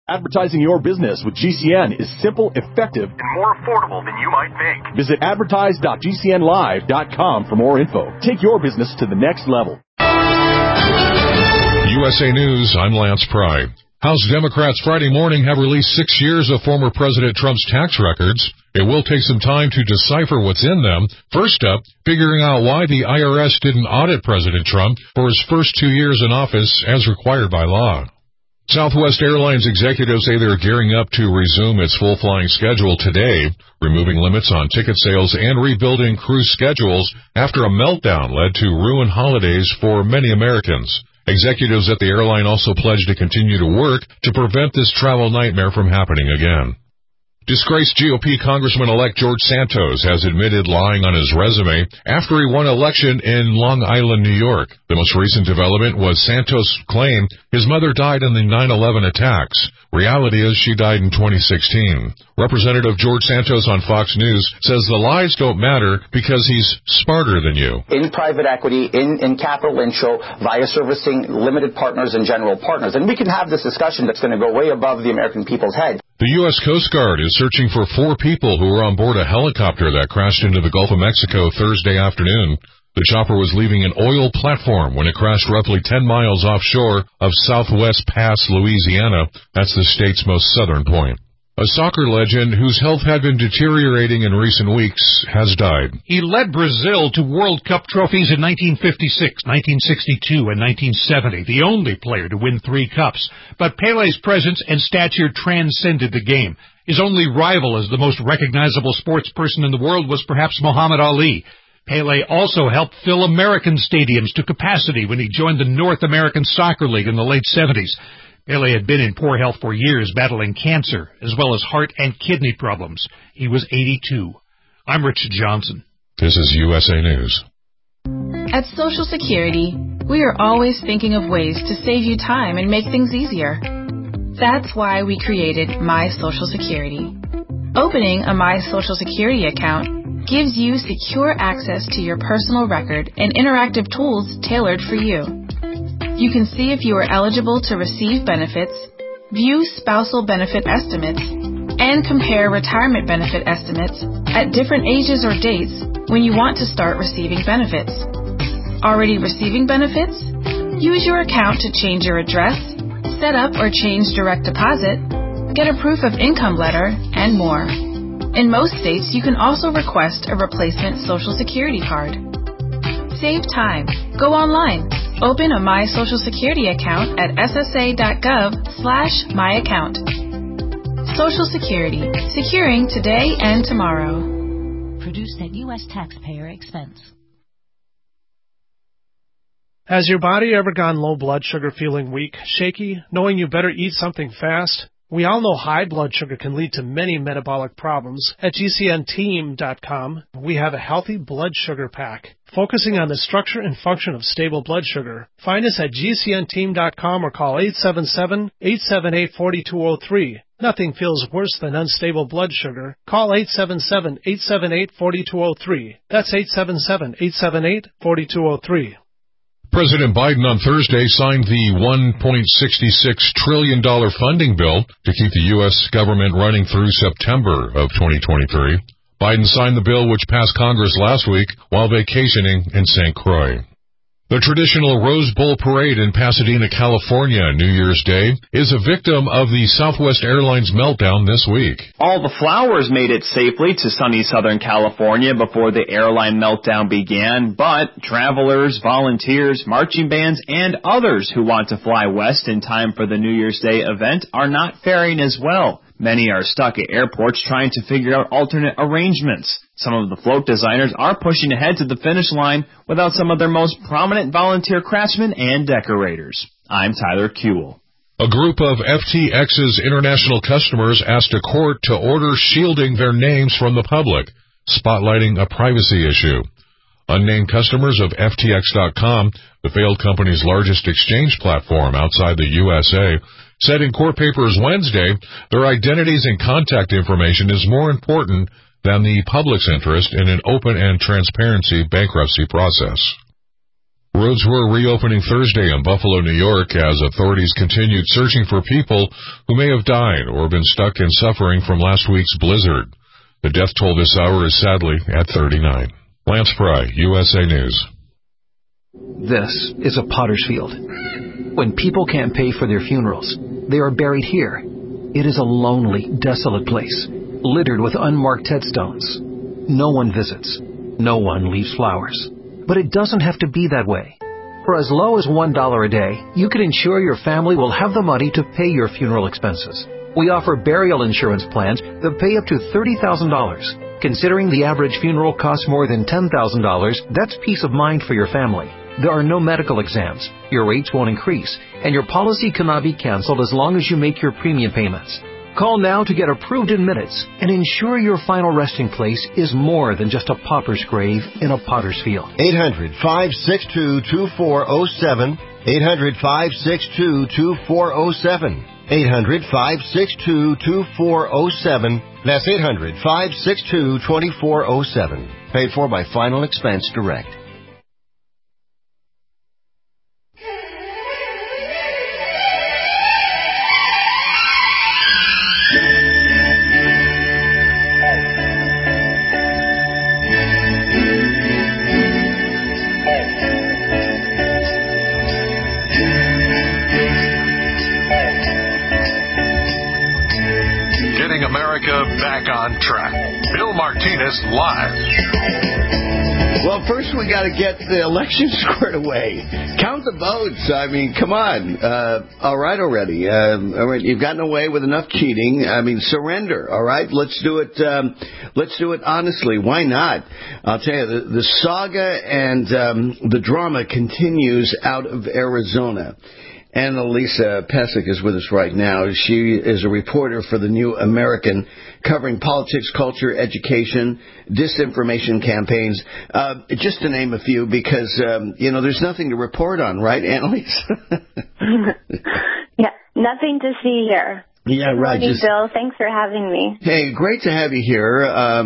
Advertising your business with GCN is simple, effective, and more affordable than you might think. Visit advertise.gcnlive.com for more info. Take your business to the next level. USA News, I'm Lance Pry. House Democrats Friday morning have released 6 years of former President Trump's tax records. It will take some time to decipher what's in them. First up, figuring out why the IRS didn't audit President Trump for his first 2 years in office as required by law. Southwest Airlines executives say they're gearing up to resume its full flying schedule today, removing limits on ticket sales and rebuilding cruise schedules after a meltdown led to ruined holidays for many Americans. Executives at the airline also pledged to continue to work to prevent this travel nightmare from happening again. Disgraced GOP Congressman-elect George Santos has admitted lying on his resume after he won election in Long Island, New York. The most recent development was Santos' claim his mother died in the 9/11 attacks. Reality is she died in 2016. Representative George Santos on Fox News says the lies don't matter because he's smarter than you. In private equity, in capital intro, via servicing limited partners and general partners. And we can have this discussion that's going to go way above the American people's head. The U.S. Coast Guard is searching for 4 people who were on board a helicopter that crashed into the Gulf of Mexico Thursday afternoon. The chopper was leaving an oil platform when it crashed roughly 10 miles offshore of Southwest Pass, Louisiana. That's the state's most southern point. A soccer legend whose health had been deteriorating in recent weeks has died. He led Brazil to World Cup trophies in 1956, 1962, and 1970, the only player to win 3 cups. But Pele's presence and stature transcended the game. His only rival as the most recognizable sports person in the world was perhaps Muhammad Ali. Pele also helped fill American stadiums to capacity when he joined the North American Soccer League in the late 70s. Pele had been in poor health for years, battling cancer, as well as heart and kidney problems. He was 82. I'm Richard Johnson. This is USA News. At Social Security, we are always thinking of ways to save you time and make things easier. That's why we created My Social Security. Opening a My Social Security account gives you secure access to your personal record and interactive tools tailored for you. You can see if you are eligible to receive benefits, view spousal benefit estimates, and compare retirement benefit estimates at different ages or dates when you want to start receiving benefits. Already receiving benefits? Use your account to change your address, set up or change direct deposit, get a proof of income letter, and more. In most states, you can also request a replacement Social Security card. Save time. Go online. Open a My Social Security account at ssa.gov/myaccount. Social Security. Securing today and tomorrow. Produced at U.S. taxpayer expense. Has your body ever gone low blood sugar, feeling weak, shaky, knowing you better eat something fast? We all know high blood sugar can lead to many metabolic problems. At GCNteam.com, we have a healthy blood sugar pack, focusing on the structure and function of stable blood sugar. Find us at GCNteam.com or call 877-878-4203. Nothing feels worse than unstable blood sugar. Call 877-878-4203. That's 877-878-4203. President Biden on Thursday signed the $1.66 trillion funding bill to keep the U.S. government running through September of 2023. Biden signed the bill, which passed Congress last week while vacationing in St. Croix. The traditional Rose Bowl parade in Pasadena, California, New Year's Day, is a victim of the Southwest Airlines meltdown this week. All the flowers made it safely to sunny Southern California before the airline meltdown began, but travelers, volunteers, marching bands, and others who want to fly west in time for the New Year's Day event are not faring as well. Many are stuck at airports trying to figure out alternate arrangements. Some of the float designers are pushing ahead to the finish line without some of their most prominent volunteer craftsmen and decorators. I'm Tyler Kuehl. A group of FTX's international customers asked a court to order shielding their names from the public, spotlighting a privacy issue. Unnamed customers of FTX.com, the failed company's largest exchange platform outside the USA, said in court papers Wednesday their identities and contact information is more important than the public's interest in an open and transparency bankruptcy process. Roads were reopening Thursday in Buffalo, New York, as authorities continued searching for people who may have died or been stuck in suffering from last week's blizzard. The death toll this hour is sadly at 39. Lance Pry, USA News. This is a potter's field. When people can't pay for their funerals, they are buried here. It is a lonely, desolate place, littered with unmarked headstones. No one visits. No one leaves flowers. But it doesn't have to be that way. For as low as $1 a day, you can ensure your family will have the money to pay your funeral expenses. We offer burial insurance plans that pay up to $30,000. Considering the average funeral costs more than $10,000, that's peace of mind for your family. There are no medical exams, your rates won't increase, and your policy cannot be canceled as long as you make your premium payments. Call now to get approved in minutes and ensure your final resting place is more than just a pauper's grave in a potter's field. 800-562-2407. 800-562-2407. 800-562-2407. That's 800-562-2407. Paid for by Final Expense Direct. Back on track. Bill Martinez live. Well, first we got to get the election squared away. Count the votes. I mean, come on. All right already. All right, you've gotten away with enough cheating. I mean, surrender. All right, let's do it. Let's do it honestly. Why not? I'll tell you, the saga and the drama continues out of Arizona. Annalisa Pesek is with us right now. She is a reporter for The New American, covering politics, culture, education, disinformation campaigns, just to name a few, because, there's nothing to report on, right, Annalisa? Yeah, nothing to see here. Yeah, right. Good morning, Bill. Thanks for having me. Hey, great to have you here.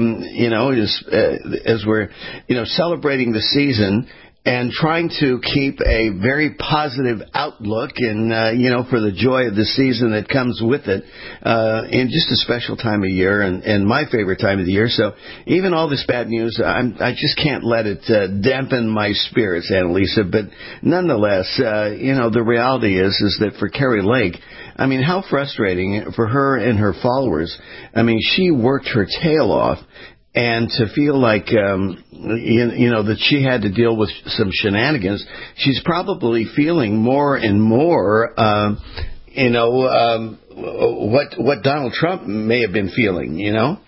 As we're, celebrating the season and trying to keep a very positive outlook and, for the joy of the season that comes with it, in just a special time of year and my favorite time of the year. So even all this bad news, I just can't let it dampen my spirits, Annalisa. But nonetheless, the reality is that for Kari Lake, I mean, how frustrating for her and her followers. I mean, she worked her tail off. And to feel like, that she had to deal with some shenanigans, she's probably feeling more and more, what Donald Trump may have been feeling,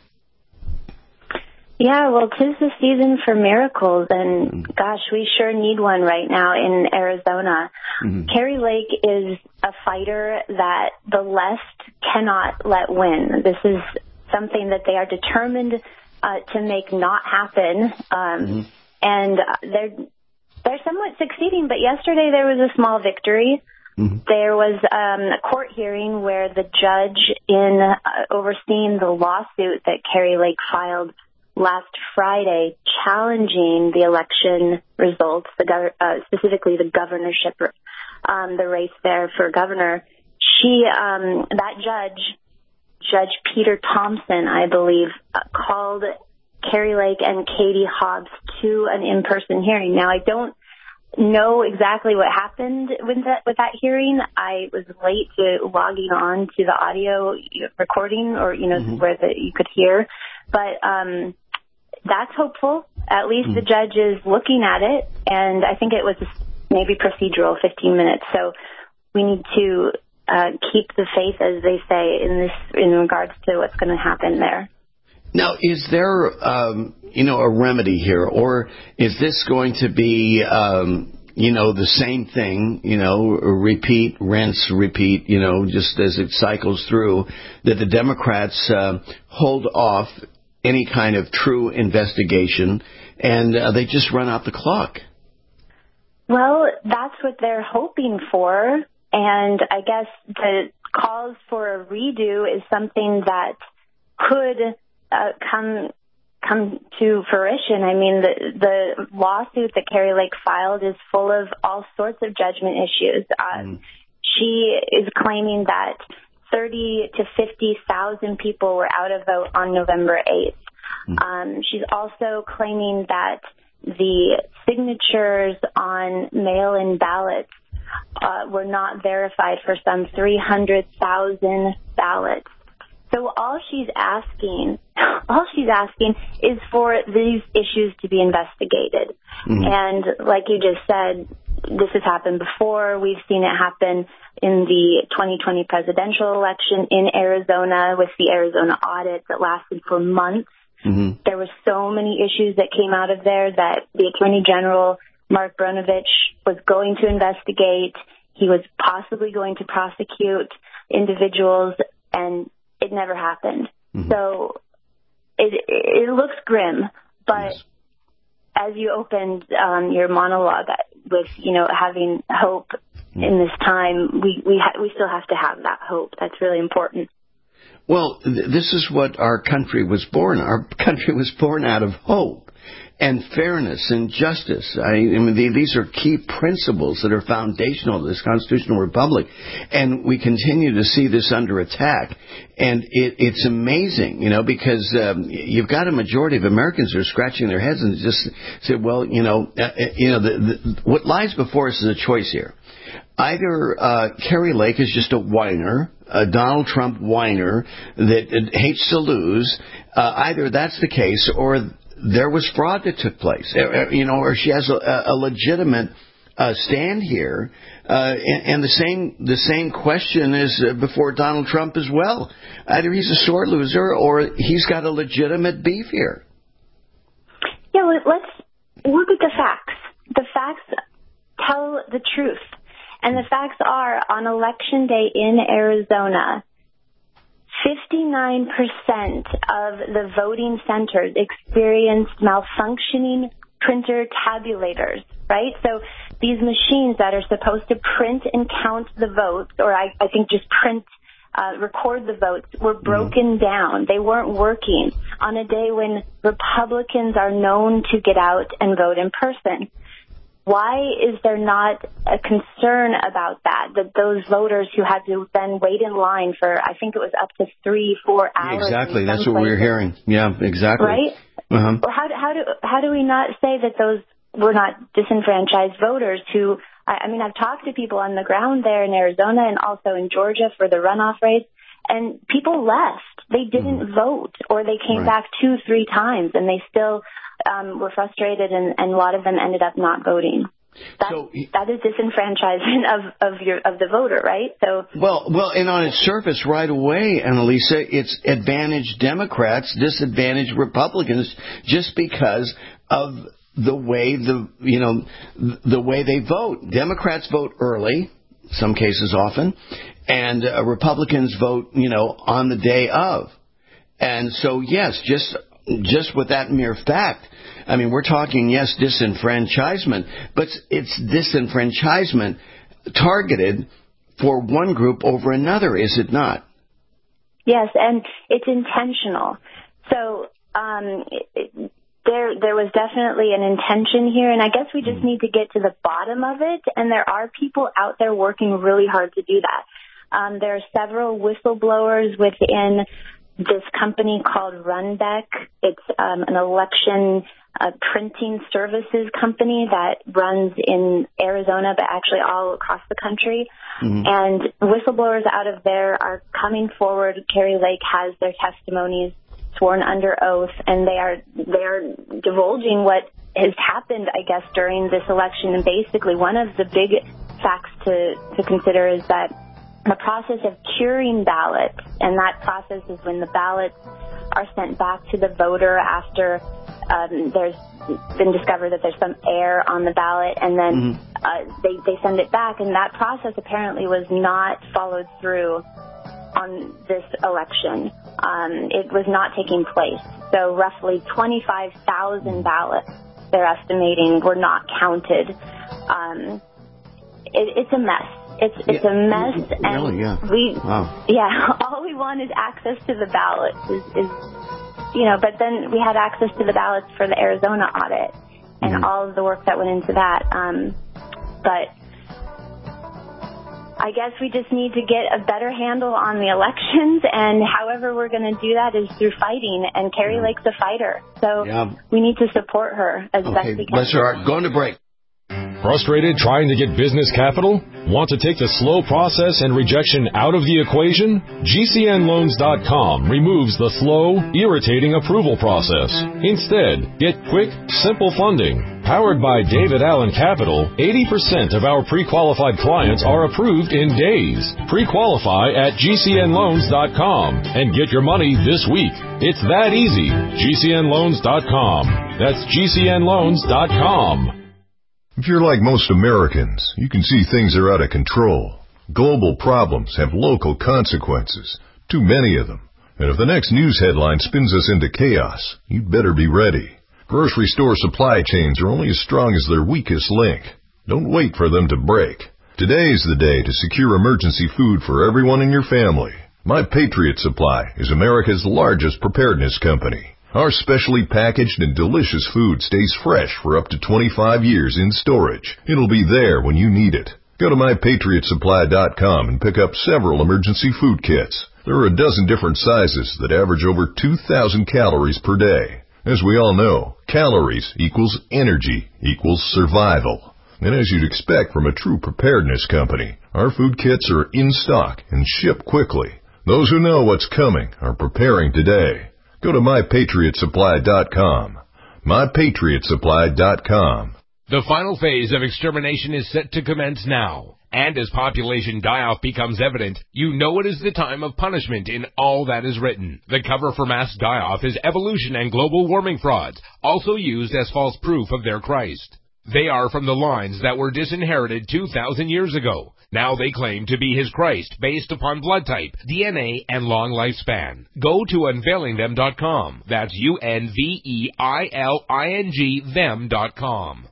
Yeah, well, 'tis the season for miracles, and gosh, we sure need one right now in Arizona. Mm-hmm. Kari Lake is a fighter that the left cannot let win. This is something that they are determined to make not happen, and they're somewhat succeeding. But yesterday there was a small victory. Mm-hmm. There was a court hearing where the judge in overseeing the lawsuit that Kari Lake filed last Friday, challenging the election results, specifically the governorship, the race there for governor. That Judge Peter Thompson, I believe, called Kari Lake and Katie Hobbs to an in-person hearing. Now, I don't know exactly what happened with that hearing. I was late to logging on to the audio recording, or where you could hear, but that's hopeful. At least the judge is looking at it, and I think it was maybe procedural, 15 minutes. So we need to keep the faith, as they say, in regards to what's going to happen there. Now, is there, a remedy here, or is this going to be, the same thing, repeat, rinse, repeat, just as it cycles through, that the Democrats hold off any kind of true investigation and they just run out the clock? Well, that's what they're hoping for. And I guess the calls for a redo is something that could come come to fruition. I mean, the lawsuit that Kari Lake filed is full of all sorts of judgment issues. She is claiming that 30 to 50,000 people were out of vote on November 8th. She's also claiming that the signatures on mail-in ballots were not verified for some 300,000 ballots. So all she's asking is for these issues to be investigated. And like you just said, this has happened before. We've seen it happen in the 2020 presidential election in Arizona with the Arizona audit that lasted for months. There were so many issues that came out of there that the Attorney General, Mark Brnovich, was going to investigate. He was possibly going to prosecute individuals, and it never happened. So it looks grim, but as you opened your monologue with, having hope in this time, we still have to have that hope. That's really important. Well, this is what our country was born. Our country was born out of hope and fairness and justice. I mean, these are key principles that are foundational to this constitutional republic, and we continue to see this under attack. And it's amazing, because you've got a majority of Americans who are scratching their heads and just say, well, what lies before us is a choice here. Either Kari Lake is just a whiner, a Donald Trump whiner that hates to lose. Either that's the case, or there was fraud that took place, or she has a legitimate stand here. And the same question is before Donald Trump as well. Either he's a sore loser or he's got a legitimate beef here. Yeah, let's look at the facts. The facts tell the truth. And the facts are, on Election Day in Arizona, 59% of the voting centers experienced malfunctioning printer tabulators, right? So these machines that are supposed to print and count the votes, or I think just record the votes, were broken down. They weren't working on a day when Republicans are known to get out and vote in person. Why is there not a concern about that those voters who had to then wait in line for, I think it was up to 3-4 hours? Exactly. That's what we're hearing. Yeah, exactly. Right? Or how do we not say that those were not disenfranchised voters who, I've talked to people on the ground there in Arizona and also in Georgia for the runoff race, and people left. They didn't vote, or they came back 2-3 times, and they still were frustrated, and a lot of them ended up not voting. That is disenfranchisement of the voter, right? So well, and on its surface, right away, Annalisa, it's advantage Democrats, disadvantage Republicans, just because of the way the way they vote. Democrats vote early, some cases often, and Republicans vote, on the day of. And so, yes, just with that mere fact, we're talking, yes, disenfranchisement, but it's disenfranchisement targeted for one group over another, is it not? Yes, and it's intentional. So there was definitely an intention here, and I guess we just need to get to the bottom of it, and there are people out there working really hard to do that. There are several whistleblowers within this company called Rundeck. It's an election printing services company that runs in Arizona, but actually all across the country. And whistleblowers out of there are coming forward. Kari Lake has their testimonies sworn under oath, and they are divulging what has happened, I guess, during this election. And basically, one of the big facts to consider is that the process of curing ballots, and that process is when the ballots are sent back to the voter after there's been discovered that there's some error on the ballot, and then they send it back, and that process apparently was not followed through on this election. It was not taking place. So roughly 25,000 ballots, they're estimating, were not counted. It's a mess. It's a mess, and really, yeah. all we want is access to the ballot. Is but then we had access to the ballots for the Arizona audit and all of the work that went into that. But I guess we just need to get a better handle on the elections, and however we're going to do that is through fighting, and Kari Lake's a fighter. So we need to support her as best we can. Bless her heart. Going to break. Frustrated trying to get business capital? Want to take the slow process and rejection out of the equation? GCNLoans.com removes the slow, irritating approval process. Instead, get quick, simple funding. Powered by David Allen Capital, 80% of our pre-qualified clients are approved in days. Pre-qualify at GCNLoans.com and get your money this week. It's that easy. GCNLoans.com. That's GCNLoans.com. If you're like most Americans, you can see things are out of control. Global problems have local consequences, too many of them. And if the next news headline spins us into chaos, you'd better be ready. Grocery store supply chains are only as strong as their weakest link. Don't wait for them to break. Today is the day to secure emergency food for everyone in your family. My Patriot Supply is America's largest preparedness company. Our specially packaged and delicious food stays fresh for up to 25 years in storage. It'll be there when you need it. Go to MyPatriotSupply.com and pick up several emergency food kits. There are a dozen different sizes that average over 2,000 calories per day. As we all know, calories equals energy equals survival. And as you'd expect from a true preparedness company, our food kits are in stock and ship quickly. Those who know what's coming are preparing today. Go to MyPatriotSupply.com. MyPatriotSupply.com. The final phase of extermination is set to commence now. And as population die-off becomes evident, you know it is the time of punishment in all that is written. The cover for mass die-off is evolution and global warming frauds, also used as false proof of their Christ. They are from the lines that were disinherited 2,000 years ago. Now they claim to be his Christ based upon blood type, DNA, and long lifespan. Go to unveilingthem.com. That's UNVEILING them.com.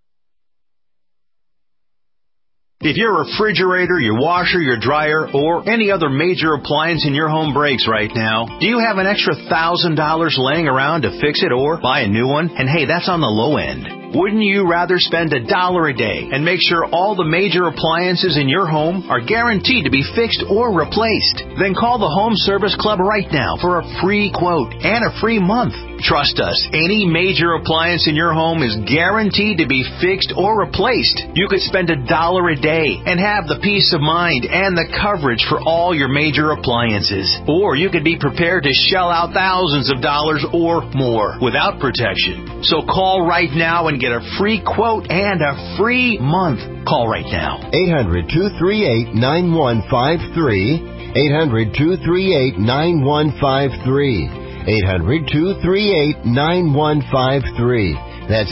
If your refrigerator, your washer, your dryer, or any other major appliance in your home breaks right now, do you have an extra $1,000 laying around to fix it or buy a new one? And hey, that's on the low end. Wouldn't you rather spend $1 a day and make sure all the major appliances in your home are guaranteed to be fixed or replaced? Then call the Home Service Club right now for a free quote and a free month. Trust us, any major appliance in your home is guaranteed to be fixed or replaced. You could spend $1 a day and have the peace of mind and the coverage for all your major appliances. Or you could be prepared to shell out thousands of dollars or more without protection. So call right now and get a free quote and a free month. Call right now. 800-238-9153. 800-238-9153. 800-238-9153. That's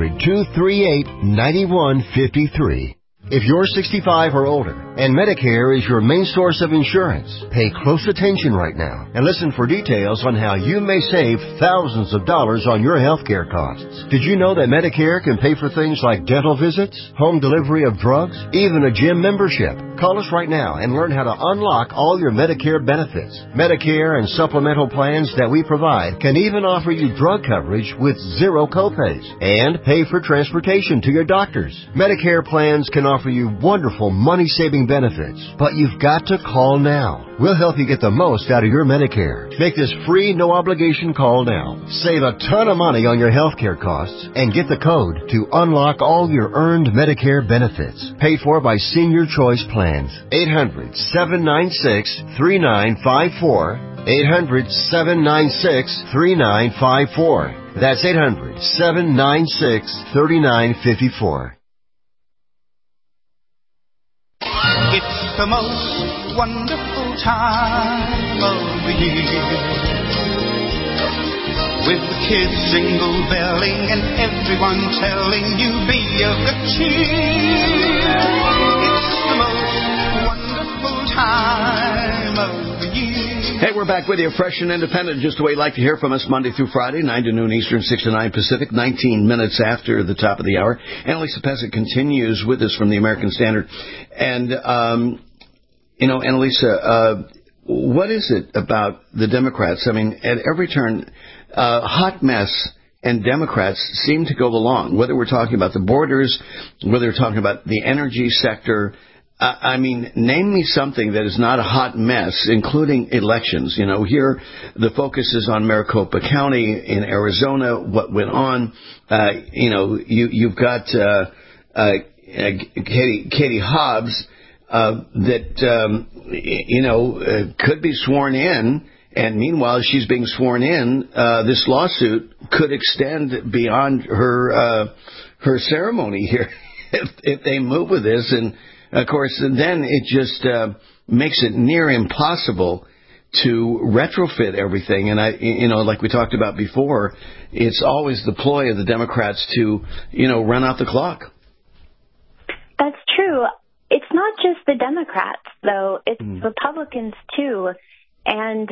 800-238-9153. If you're 65 or older and Medicare is your main source of insurance, pay close attention right now and listen for details on how you may save thousands of dollars on your health care costs. Did you know that Medicare can pay for things like dental visits, home delivery of drugs, even a gym membership? Call us right now and learn how to unlock all your Medicare benefits. Medicare and supplemental plans that we provide can even offer you drug coverage with zero copays and pay for transportation to your doctors. Medicare plans can offer you wonderful money-saving benefits, but you've got to call now. We'll help you get the most out of your Medicare. Make this free, no-obligation call now. Save a ton of money on your health care costs and get the code to unlock all your earned Medicare benefits. Paid for by Senior Choice Plans. 800-796-3954. 800-796-3954. That's 800-796-3954. It's the most wonderful time of the year, with the kids jingle belling and everyone telling you be of good cheer. It's the most wonderful time of the year. Hey, we're back with you, fresh and independent, just the way you'd like to hear from us Monday through Friday, 9 to noon Eastern, 6 to 9 Pacific, 19 minutes after the top of the hour. Annalisa Pezic continues with us from the American Standard. And, Annalisa, what is it about the Democrats? I mean, at every turn, hot mess and Democrats seem to go along, whether we're talking about the borders, whether we're talking about the energy sector. I mean, name me something that is not a hot mess, including elections. You know, here the focus is on Maricopa County in Arizona, what went on. You've got Katie Hobbs that could be sworn in. And meanwhile, she's being sworn in. This lawsuit could extend beyond her ceremony here if they move with this. And of course, then it just makes it near impossible to retrofit everything. And like we talked about before, it's always the ploy of the Democrats to run out the clock. That's true. It's not just the Democrats, though. It's Republicans too. And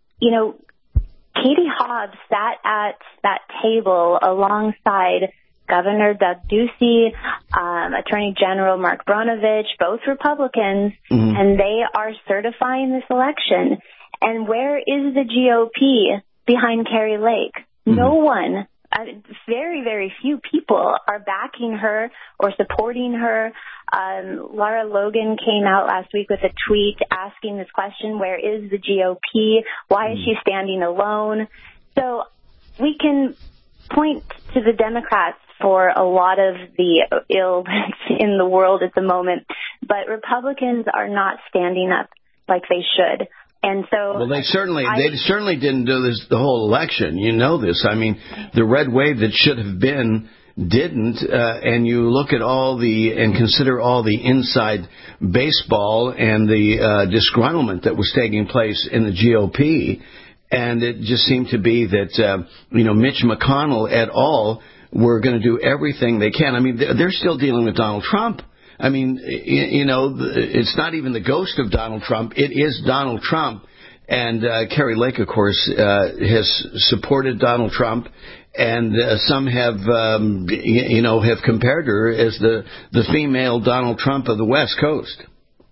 Katie Hobbs sat at that table alongside Governor Doug Ducey, Attorney General Mark Brnovich, both Republicans, and they are certifying this election. And where is the GOP behind Kari Lake? No one. Very, very few people are backing her or supporting her. Lara Logan came out last week with a tweet asking this question, where is the GOP? Why is she standing alone? So we can point to the Democrats for a lot of the ill in the world at the moment, but Republicans are not standing up like they should. And so, they certainly didn't do this the whole election. You know this. I mean, the red wave that should have been didn't. And you look at and consider all the inside baseball and the disgruntlement that was taking place in the GOP, and it just seemed to be that Mitch McConnell et al. Were going to do everything they can. I mean, they're still dealing with Donald Trump. I mean, it's not even the ghost of Donald Trump. It is Donald Trump. And Kari Lake, of course, has supported Donald Trump. And some have compared her as the female Donald Trump of the West Coast.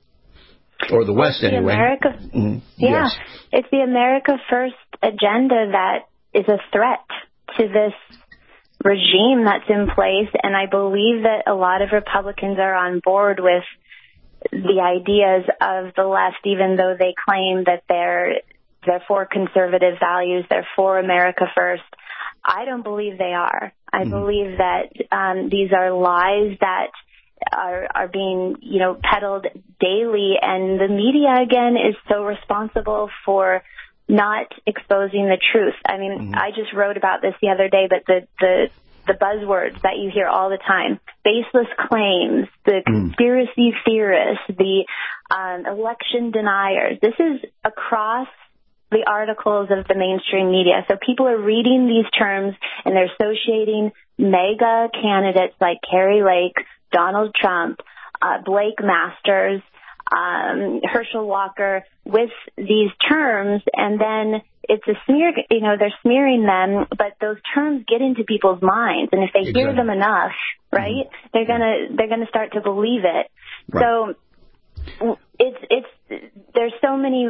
Or the West, anyway. Yes. It's the America First agenda that is a threat to this regime that's in place, and I believe that a lot of Republicans are on board with the ideas of the left, even though they claim that they're for conservative values, they're for America First. I don't believe they are. I believe that these are lies that are being, peddled daily, and the media, again, is so responsible for not exposing the truth. I mean, I just wrote about this the other day, but the buzzwords that you hear all the time, baseless claims, the conspiracy theorists, the election deniers, this is across the articles of the mainstream media. So people are reading these terms and they're associating mega candidates like Kari Lake, Donald Trump, Blake Masters, Herschel Walker with these terms, and then it's a smear, they're smearing them, but those terms get into people's minds, and if they hear them enough, right, they're gonna start to believe it. Right. So there's so many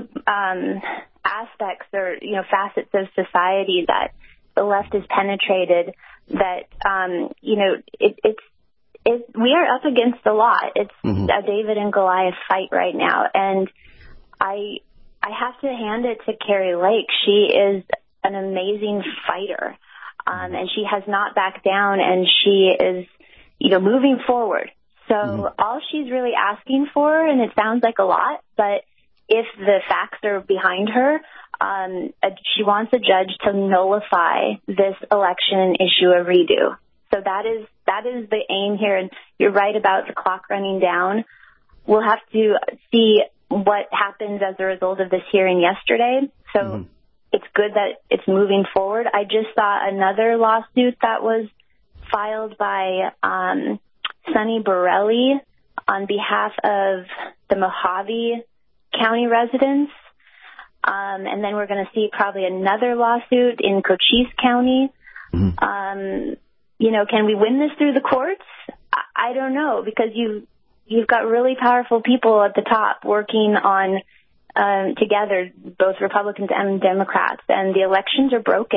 aspects or facets of society that the left has penetrated that we are up against a lot. It's a David and Goliath fight right now. And I have to hand it to Kari Lake. She is an amazing fighter. And she has not backed down, and she is, moving forward. So all she's really asking for, and it sounds like a lot, but if the facts are behind her, she wants a judge to nullify this election and issue a redo. So that is the aim here, and you're right about the clock running down. We'll have to see what happens as a result of this hearing yesterday. So it's good that it's moving forward. I just saw another lawsuit that was filed by Sonny Borelli on behalf of the Mojave County residents. And then we're going to see probably another lawsuit in Cochise County. Can we win this through the courts? I don't know, because you've got really powerful people at the top working on together, both Republicans and Democrats, and the elections are broken.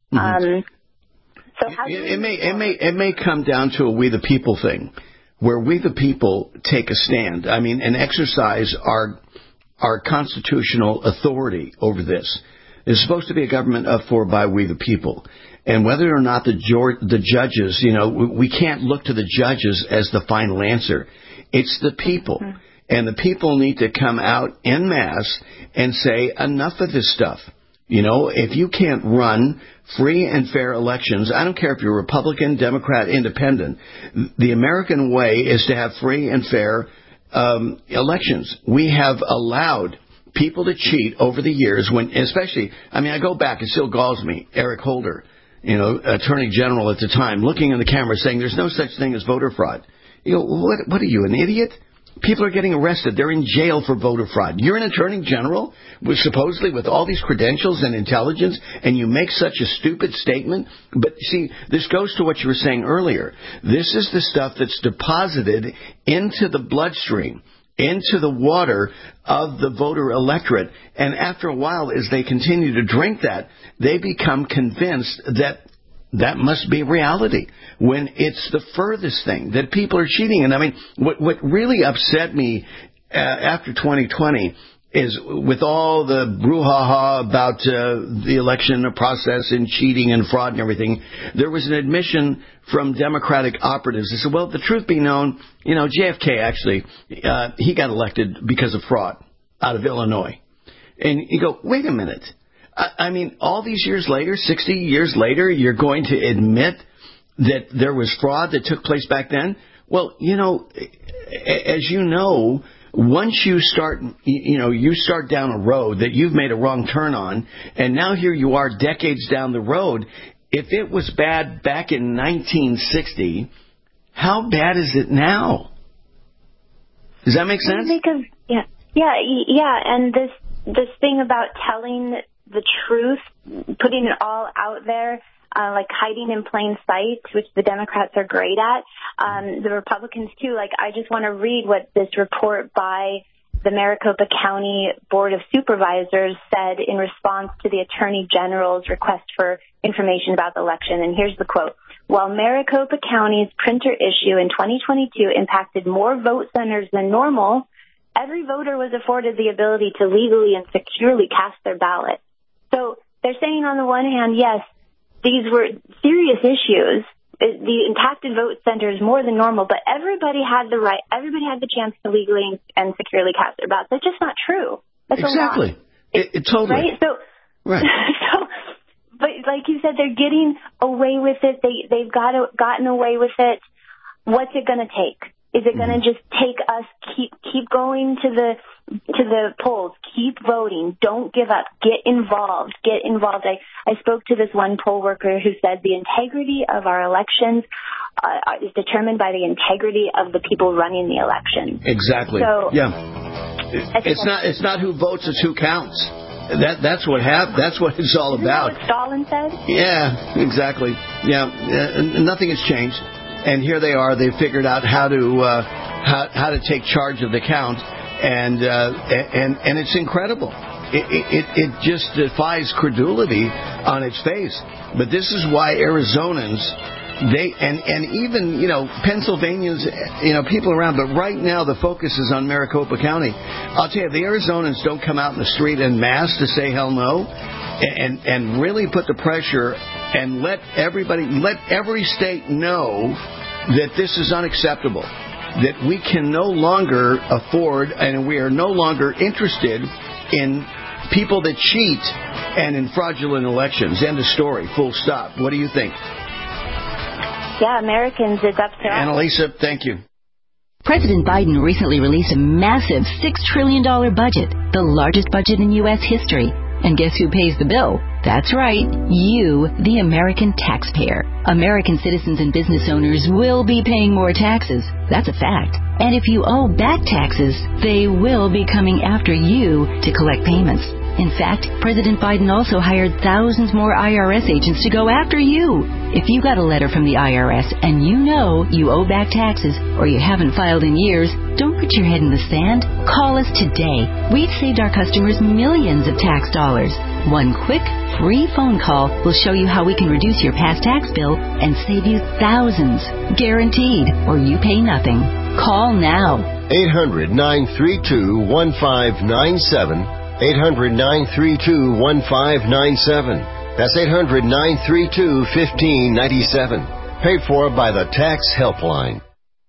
So how it may come down to a we the people thing, where we the people take a stand. I mean, and exercise our constitutional authority over this. It's supposed to be a government of, for, by, we the people. And whether or not the judges, we can't look to the judges as the final answer. It's the people. And the people need to come out en masse and say, enough of this stuff. If you can't run free and fair elections, I don't care if you're Republican, Democrat, Independent, the American way is to have free and fair elections. We have allowed people to cheat over the years I go back, it still galls me, Eric Holder, Attorney General at the time, looking in the camera saying there's no such thing as voter fraud. What are you, an idiot? People are getting arrested. They're in jail for voter fraud. You're an attorney general, supposedly with all these credentials and intelligence, and you make such a stupid statement? But see, this goes to what you were saying earlier. This is the stuff that's deposited into the bloodstream, into the water of the voter electorate. And after a while, as they continue to drink that, they become convinced that must be reality, when it's the furthest thing that people are cheating. And I mean, what really upset me after 2020 is, with all the brouhaha about the election process and cheating and fraud and everything, there was an admission from Democratic operatives. They said, well, the truth be known, JFK actually, he got elected because of fraud out of Illinois. And you go, wait a minute. I mean, all these years later, 60 years later, you're going to admit that there was fraud that took place back then? Well, as you know, once you start down a road that you've made a wrong turn on, and now here you are decades down the road. If it was bad back in 1960, how bad is it now? Does that make sense? Because, yeah, and this thing about telling the truth, putting it all out there, like hiding in plain sight, which the Democrats are great at. The Republicans, too. I just want to read what this report by the Maricopa County Board of Supervisors said in response to the Attorney General's request for information about the election. And here's the quote. While Maricopa County's printer issue in 2022 impacted more vote centers than normal, every voter was afforded the ability to legally and securely cast their ballot. So they're saying, on the one hand, yes, these were serious issues. The impacted vote centers more than normal, but everybody had the chance to legally and securely cast their ballots. That's just not true. That's exactly. Totally. Right? Right. But like you said, they're getting away with it. They've gotten away with it. What's it going to take? Is it going to just take us keep going to the polls, keep voting, don't give up, get involved. I spoke to this one poll worker who said the integrity of our elections is determined by the integrity of the people running the election. Exactly. So, yeah. It's not who votes, it's who counts. That's what it's all about. Isn't that what Stalin said? Yeah, exactly. Yeah, nothing has changed. And here they are. They've figured out how to take charge of the count, and it's incredible. It just defies credulity on its face. But this is why Arizonans, and even Pennsylvanians, people around. But right now the focus is on Maricopa County. I'll tell you, the Arizonans don't come out in the street en masse to say hell no, and really put the pressure. And let every state know that this is unacceptable, that we can no longer afford and we are no longer interested in people that cheat and in fraudulent elections. End of story. Full stop. What do you think? Yeah, Americans, it's up to us. Annalisa, thank you. President Biden recently released a massive $6 trillion budget, the largest budget in U.S. history. And guess who pays the bill? That's right, you, the American taxpayer. American citizens and business owners will be paying more taxes. That's a fact. And if you owe back taxes, they will be coming after you to collect payments. In fact, President Biden also hired thousands more IRS agents to go after you. If you got a letter from the IRS and you know you owe back taxes or you haven't filed in years, don't put your head in the sand. Call us today. We've saved our customers millions of tax dollars. One quick, free phone call will show you how we can reduce your past tax bill and save you thousands. Guaranteed, or you pay nothing. Call now. 800-932-1597. 800-932-1597. That's 800-932-1597. Paid for by the Tax Helpline.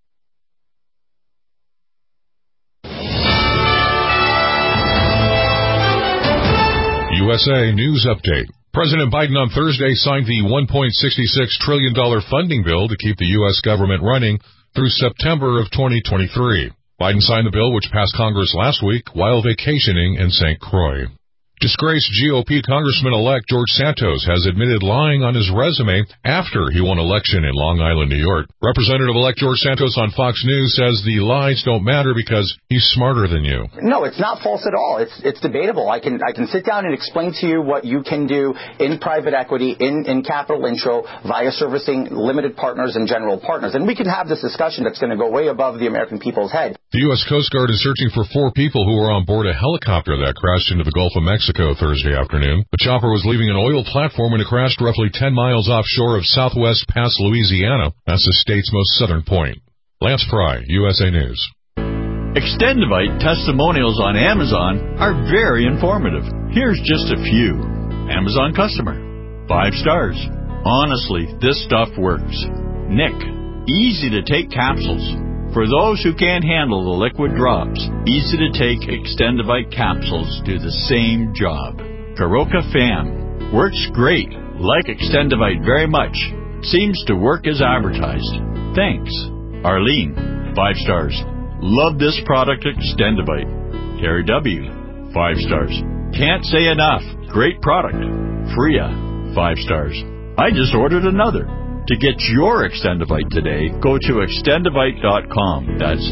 USA News Update. President Biden on Thursday signed the $1.66 trillion funding bill to keep the U.S. government running through September of 2023. Biden signed the bill, which passed Congress last week, while vacationing in St. Croix. Disgraced GOP Congressman-elect George Santos has admitted lying on his resume after he won election in Long Island, New York. Representative-elect George Santos on Fox News says the lies don't matter because he's smarter than you. No, it's not false at all. It's debatable. I can sit down and explain to you what you can do in private equity, in capital intro, via servicing limited partners and general partners. And we can have this discussion that's going to go way above the American people's head. The U.S. Coast Guard is searching for 4 people who were on board a helicopter that crashed into the Gulf of Mexico Thursday afternoon. The chopper was leaving an oil platform when it crashed roughly 10 miles offshore of Southwest Pass, Louisiana. That's the state's most southern point. Lance Pry, USA News. Extendivite testimonials on Amazon are very informative. Here's just a few. Amazon customer. 5 stars. Honestly, this stuff works. Nick. Easy to take capsules. For those who can't handle the liquid drops, easy to take Extendivite capsules do the same job. Karoka Fam. Works great. Like Extendivite very much. Seems to work as advertised. Thanks. Arlene. 5 stars. Love this product, Extendivite. Terry W. 5 stars. Can't say enough. Great product. Freya. 5 stars. I just ordered another. To get your Extendivite today, go to Extendivite.com. That's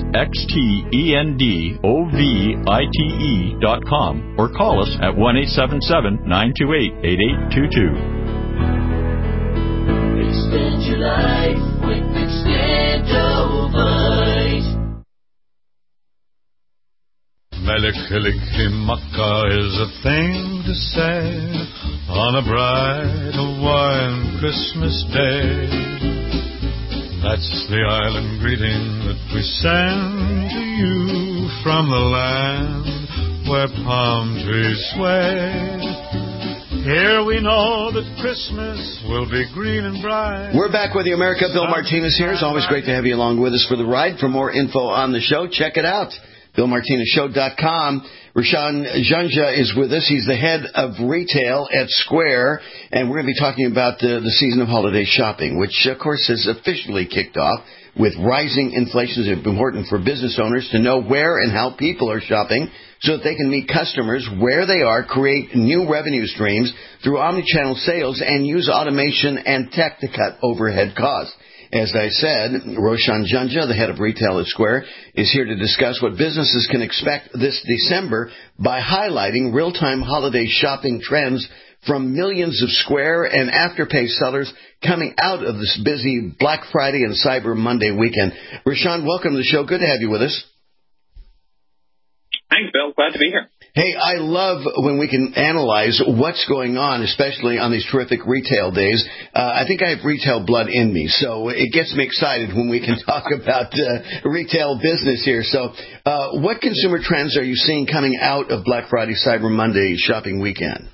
XTENDOVITE.com or call us at 1-877-928-8822. Extend your life with Extendovite. Melikilikimaka is a thing to say on a bright Hawaiian Christmas day. That's the island greeting that we send to you from the land where palm trees sway. Here we know that Christmas will be green and bright. We're back with you, America. Bill Martinez here. It's always great to have you along with us for the ride. For more info on the show, check it out. BillMartinezShow.com. Roshan Janja is with us. He's the head of retail at Square, and we're going to be talking about the season of holiday shopping, which, of course, has officially kicked off with rising inflation. It's important for business owners to know where and how people are shopping so that they can meet customers where they are, create new revenue streams through omnichannel sales, and use automation and tech to cut overhead costs. As I said, Roshan Janja, the head of retail at Square, is here to discuss what businesses can expect this December by highlighting real-time holiday shopping trends from millions of Square and Afterpay sellers coming out of this busy Black Friday and Cyber Monday weekend. Roshan, welcome to the show. Good to have you with us. Thanks, Bill. Glad to be here. Hey, I love when we can analyze what's going on, especially on these terrific retail days. I think I have retail blood in me, so it gets me excited when we can talk about retail business here. So what consumer trends are you seeing coming out of Black Friday, Cyber Monday shopping weekend?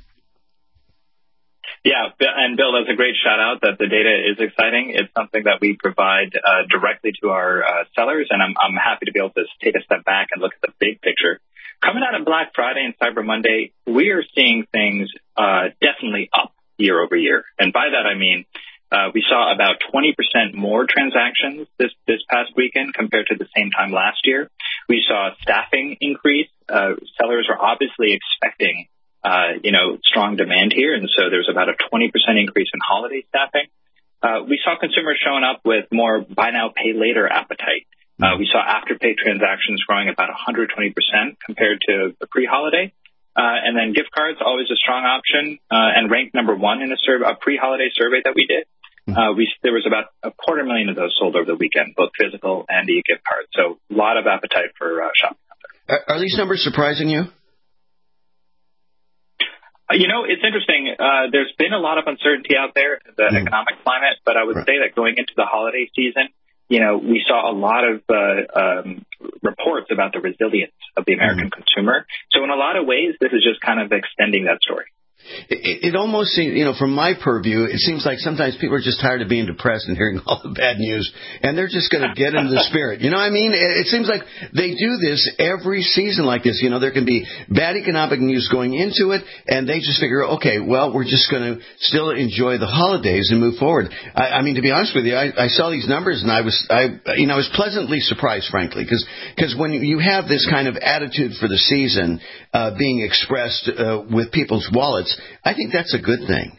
Yeah, and Bill, that's a great shout out that the data is exciting. It's something that we provide directly to our sellers, and I'm happy to be able to take a step back and look at the big picture. Coming out of Black Friday and Cyber Monday, we are seeing things definitely up year over year. And by that, I mean we saw about 20% more transactions this past weekend compared to the same time last year. We saw staffing increase. Sellers are obviously expecting strong demand here, and so there's about a 20% increase in holiday staffing. We saw consumers showing up with more buy now, pay later appetite. We saw Afterpay transactions growing about 120% compared to the pre-holiday. And then gift cards, always a strong option, and ranked number one in a pre-holiday survey that we did. There was about 250,000 of those sold over the weekend, both physical and e-gift cards. So a lot of appetite for shopping out there. Are these numbers surprising you? It's interesting. There's been a lot of uncertainty out there in the economic climate, but I would say that going into the holiday season, we saw a lot of reports about the resilience of the American consumer. So in a lot of ways, this is just kind of extending that story. It almost seems, from my purview, it seems like sometimes people are just tired of being depressed and hearing all the bad news, and they're just going to get into the spirit. You know what I mean? It seems like they do this every season like this. There can be bad economic news going into it, and they just figure, okay, well, we're just going to still enjoy the holidays and move forward. I mean, to be honest with you, I saw these numbers, and I was pleasantly surprised, frankly, because when you have this kind of attitude for the season being expressed with people's wallets, I think that's a good thing.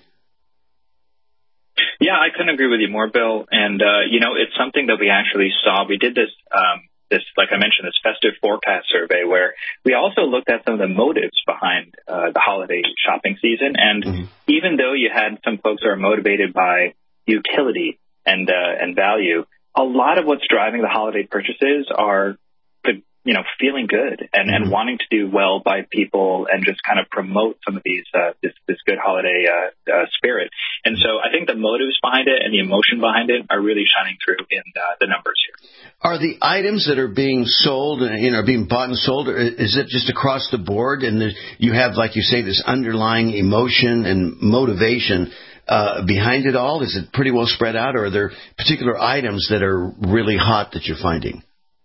Yeah, I couldn't agree with you more, Bill. And, it's something that we actually saw. We did this, like I mentioned, this festive forecast survey where we also looked at some of the motives behind the holiday shopping season. And even though you had some folks who are motivated by utility and value, a lot of what's driving the holiday purchases are feeling good and wanting to do well by people and just kind of promote some of these this good holiday spirit. And so I think the motives behind it and the emotion behind it are really shining through in the numbers here. Are the items that are being sold, being bought and sold, is it just across the board? And you have, like you say, this underlying emotion and motivation behind it all? Is it pretty well spread out, or are there particular items that are really hot that you're finding?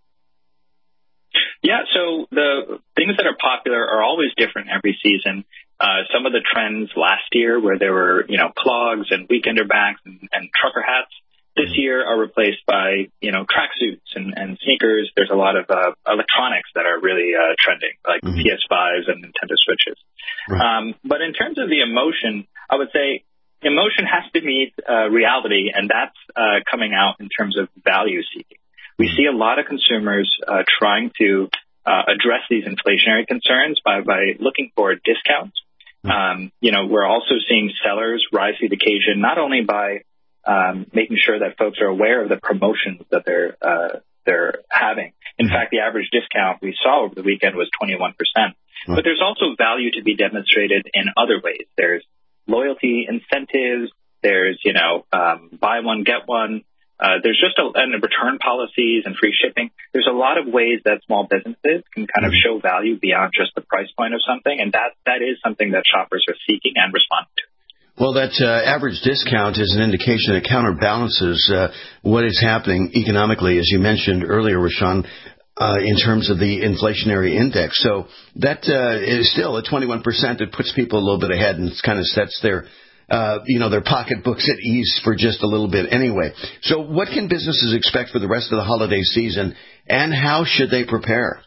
Yeah, so the things that are popular are always different every season. Some of the trends last year where there were, clogs and weekender bags and trucker hats this year are replaced by, tracksuits and sneakers. There's a lot of electronics that are really trending, like PS5s and Nintendo Switches. Right. But in terms of the emotion, I would say emotion has to meet reality, and that's coming out in terms of value seeking. We see a lot of consumers trying to address these inflationary concerns by looking for discounts. We're also seeing sellers rise to the occasion, not only by making sure that folks are aware of the promotions that they're having. In fact, the average discount we saw over the weekend was 21%. But there's also value to be demonstrated in other ways. There's loyalty incentives. There's, buy one, get one. There's just and return policies and free shipping. There's a lot of ways that small businesses can kind of show value beyond just the price point of something, and that is something that shoppers are seeking and responding to. Well, that average discount is an indication that counterbalances what is happening economically, as you mentioned earlier, Rashawn, in terms of the inflationary index. So that is still at 21%. It puts people a little bit ahead and kind of sets their pocketbooks at ease for just a little bit anyway. So what can businesses expect for the rest of the holiday season, and how should they prepare?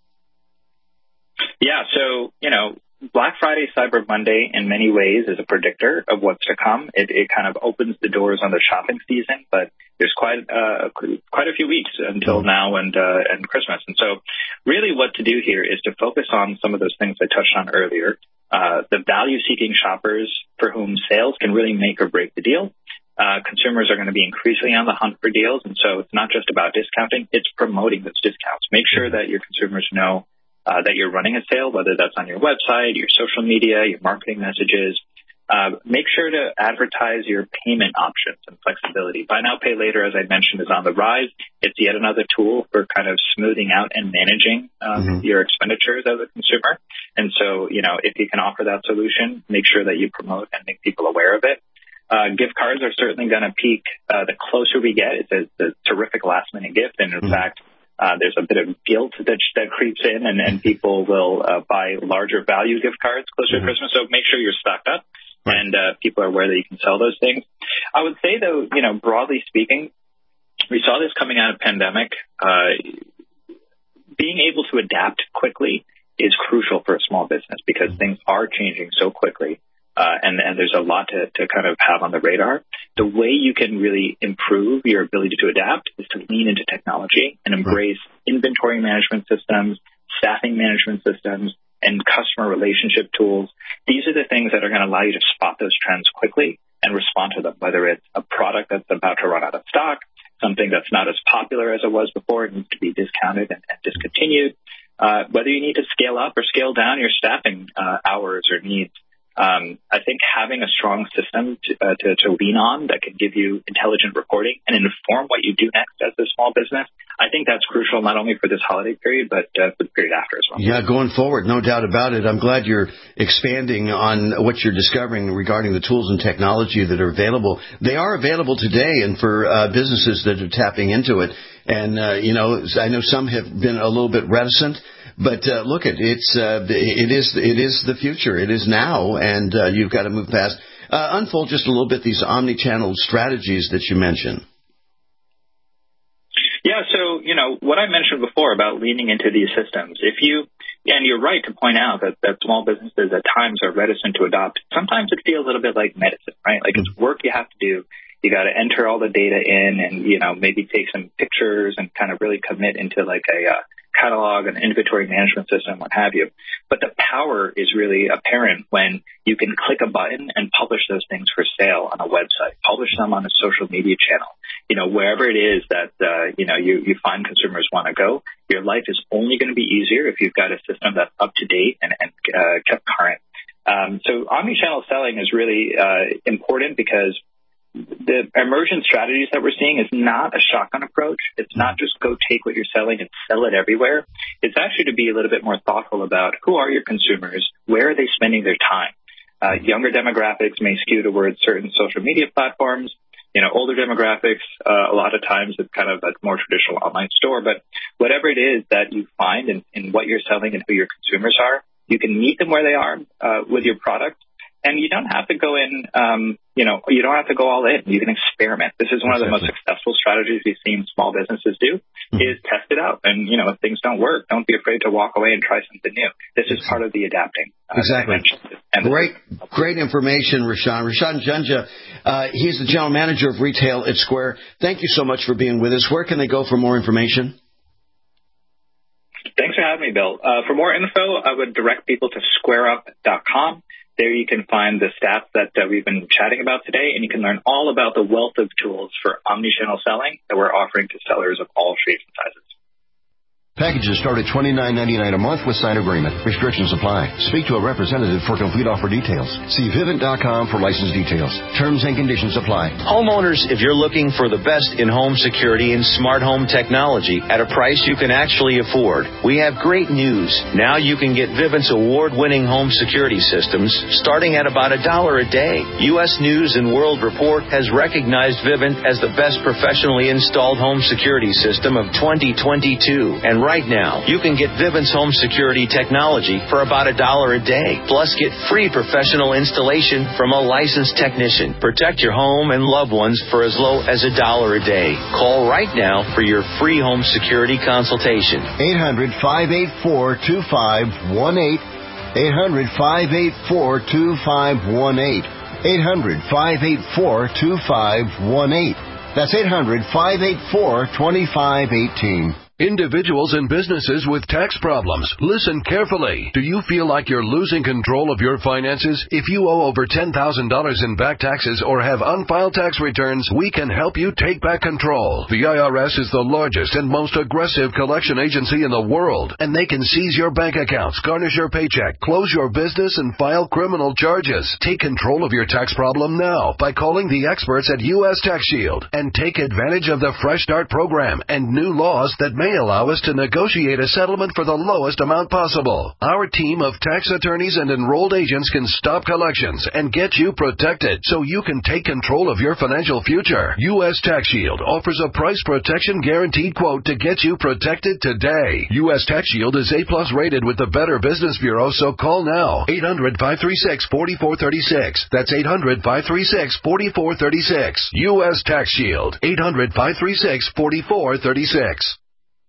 Yeah, so, Black Friday, Cyber Monday, in many ways, is a predictor of what's to come. It kind of opens the doors on the shopping season, but there's quite a few weeks until now and Christmas. And so really what to do here is to focus on some of those things I touched on earlier. The value-seeking shoppers for whom sales can really make or break the deal. Consumers are going to be increasingly on the hunt for deals, and so it's not just about discounting, it's promoting those discounts. Make sure that your consumers know that you're running a sale, whether that's on your website, your social media, your marketing messages. Make sure to advertise your payment options and flexibility. Buy now, pay later, as I mentioned, is on the rise. It's yet another tool for kind of smoothing out and managing your expenditures as a consumer. And so, if you can offer that solution, make sure that you promote and make people aware of it. Gift cards are certainly going to peak the closer we get. It's a terrific last-minute gift, and in fact, there's a bit of guilt that creeps in, and people will buy larger value gift cards closer to Christmas. So make sure you're stocked up and people are aware that you can sell those things. I would say, though, broadly speaking, we saw this coming out of pandemic. Being able to adapt quickly is crucial for a small business because things are changing so quickly. And there's a lot to kind of have on the radar. The way you can really improve your ability to adapt is to lean into technology and embrace inventory management systems, staffing management systems, and customer relationship tools. These are the things that are going to allow you to spot those trends quickly and respond to them, whether it's a product that's about to run out of stock, something that's not as popular as it was before, it needs to be discounted and discontinued, whether you need to scale up or scale down your staffing hours or needs. I think having a strong system to lean on that can give you intelligent reporting and inform what you do next as a small business, I think that's crucial not only for this holiday period, but for the period after as well. Yeah, going forward, no doubt about it. I'm glad you're expanding on what you're discovering regarding the tools and technology that are available. They are available today, and for businesses that are tapping into it. And, I know some have been a little bit reticent. But look, it is the future. It is now, and you've got to move past. Unfold just a little bit these omni-channel strategies that you mentioned. Yeah, so what I mentioned before about leaning into these systems. And you're right to point out that small businesses at times are reticent to adopt. Sometimes it feels a little bit like medicine, right? Like it's work you have to do. You got to enter all the data in, and maybe take some pictures and kind of really commit into like a catalog, an inventory management system, what have you. But the power is really apparent when you can click a button and publish those things for sale on a website, publish them on a social media channel. Wherever it is that, you find consumers want to go, your life is only going to be easier if you've got a system that's up to date and kept current. So omnichannel selling is really important because the emergent strategies that we're seeing is not a shotgun approach. It's not just go take what you're selling and sell it everywhere. It's actually to be a little bit more thoughtful about who are your consumers, where are they spending their time. Younger demographics may skew towards certain social media platforms. Older demographics, a lot of times it's kind of a more traditional online store. But whatever it is that you find in what you're selling and who your consumers are, you can meet them where they are with your product. And you don't have to go in, you don't have to go all in. You can experiment. This is one of the most successful strategies we've seen small businesses do, is test it out. And, if things don't work, don't be afraid to walk away and try something new. This is part of the adapting. Exactly. Great information, Rashan. Rashan Junja, he's the general manager of retail at Square. Thank you so much for being with us. Where can they go for more information? Thanks for having me, Bill. For more info, I would direct people to squareup.com. There you can find the stats that we've been chatting about today, and you can learn all about the wealth of tools for omnichannel selling that we're offering to sellers of all shapes and sizes. Packages start at $29.99 a month with signed agreement. Restrictions apply. Speak to a representative for complete offer details. See Vivint.com for license details. Terms and conditions apply. Homeowners, if you're looking for the best in-home security and smart home technology at a price you can actually afford, we have great news. Now you can get Vivint's award-winning home security systems starting at about $1 a day. U.S. News & World Report has recognized Vivint as the best professionally installed home security system of 2022. And right now, you can get Vivint's home security technology for about $1 a day. Plus, get free professional installation from a licensed technician. Protect your home and loved ones for as low as $1 a day. Call right now for your free home security consultation. 800-584-2518. 800-584-2518. 800-584-2518. That's 800-584-2518. Individuals and businesses with tax problems, listen carefully. Do you feel like you're losing control of your finances? If you owe over $10,000 in back taxes or have unfiled tax returns, we can help you take back control. The IRS is the largest and most aggressive collection agency in the world, and they can seize your bank accounts, garnish your paycheck, close your business, and file criminal charges. Take control of your tax problem now by calling the experts at U.S. Tax Shield and take advantage of the Fresh Start program and new laws that may allow us to negotiate a settlement for the lowest amount possible. Our team of tax attorneys and enrolled agents can stop collections and get you protected so you can take control of your financial future. U.S. Tax Shield offers a price protection guaranteed quote to get you protected today. U.S. Tax Shield is A+ rated with the Better Business Bureau, so call now. 800-536-4436. That's 800-536-4436. U.S. Tax Shield. 800-536-4436.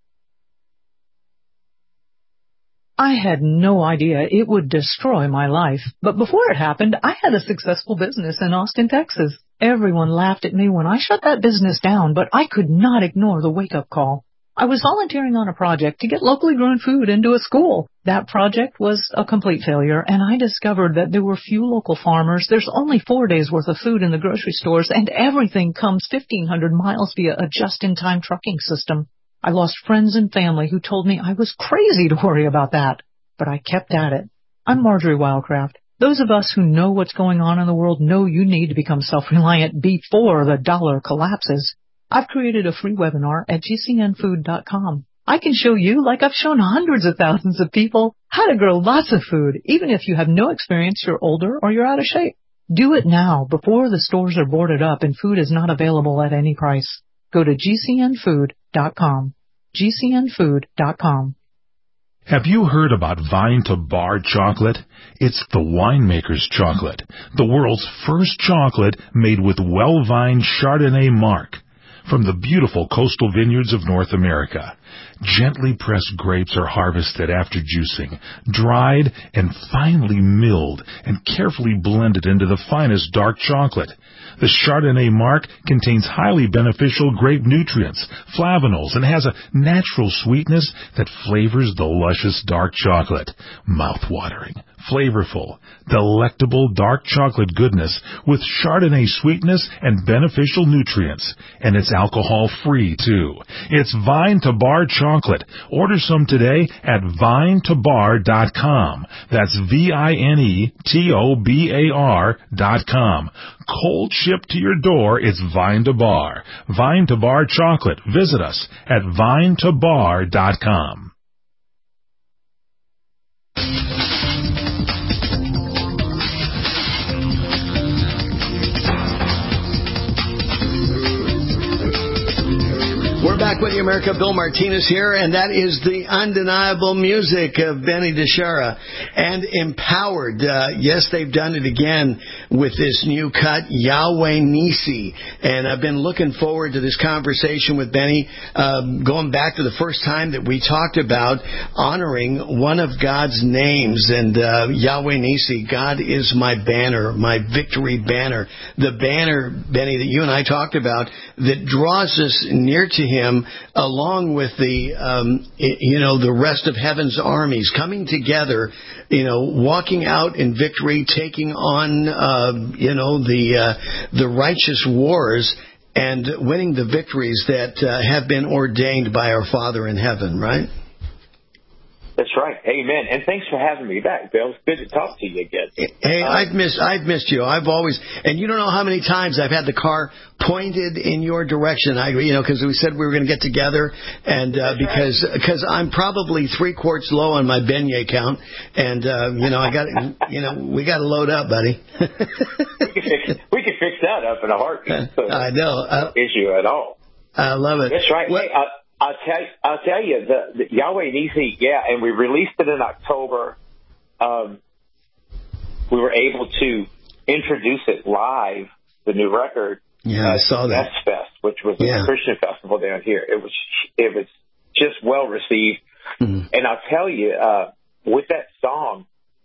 I had no idea it would destroy my life. But before it happened, I had a successful business in Austin, Texas. Everyone laughed at me when I shut that business down, but I could not ignore the wake-up call. I was volunteering on a project to get locally grown food into a school. That project was a complete failure, and I discovered that there were few local farmers. There's only 4 days' worth of food in the grocery stores, and everything comes 1,500 miles via a just-in-time trucking system. I lost friends and family who told me I was crazy to worry about that, but I kept at it. I'm Marjorie Wildcraft. Those of us who know what's going on in the world know you need to become self-reliant before the dollar collapses. I've created a free webinar at gcnfood.com. I can show you, like I've shown hundreds of thousands of people, how to grow lots of food, even if you have no experience, you're older, or you're out of shape. Do it now before the stores are boarded up and food is not available at any price. Go to gcnfood.com. gcnfood.com. Have you heard about Vine to Bar chocolate? It's the winemaker's chocolate, the world's first chocolate made with well-vined Chardonnay marc from the beautiful coastal vineyards of North America. Gently pressed grapes are harvested after juicing, dried and finely milled and carefully blended into the finest dark chocolate. The Chardonnay marc contains highly beneficial grape nutrients, flavanols, and has a natural sweetness that flavors the luscious dark chocolate. Mouth-watering, flavorful, delectable dark chocolate goodness with Chardonnay sweetness and beneficial nutrients. And it's alcohol-free, too. It's Vine to Bar chocolate. Order some today at vinetobar.com. That's VINETOBAR.com. Cold shipped to your door, it's Vine to Bar. Vine to Bar chocolate. Visit us at vinetobar.com. We're back with you, America. Bill Martinez here, and that is the undeniable music of Benny DeShara. And Empowered, yes, they've done it again with this new cut, Yahweh Nisi. And I've been looking forward to this conversation with Benny, going back to the first time that we talked about honoring one of God's names. And Yahweh Nisi, God is my banner, my victory banner. The banner, Benny, that you and I talked about that draws us near to Him, along with the rest of heaven's armies coming together, walking out in victory, taking on, the righteous wars and winning the victories that have been ordained by our Father in heaven, right? That's right. Amen. And thanks for having me back, Bill. It's good to talk to you again. Hey, I've missed you. I've always, and you don't know how many times I've had the car pointed in your direction. Because we said we were going to get together, and because I'm probably 3 quarts low on my beignet count, and I got we got to load up, buddy. we can fix that up in a heartbeat. So I know. No issue at all. I love it. That's right. Hey, I'll tell you, the Yahweh Nisi, yeah, and we released it in October. We were able to introduce it live, the new record. Yeah, I saw that. Fest, which was a Christian festival down here. It was just well received. Mm-hmm. And I'll tell you, with that song,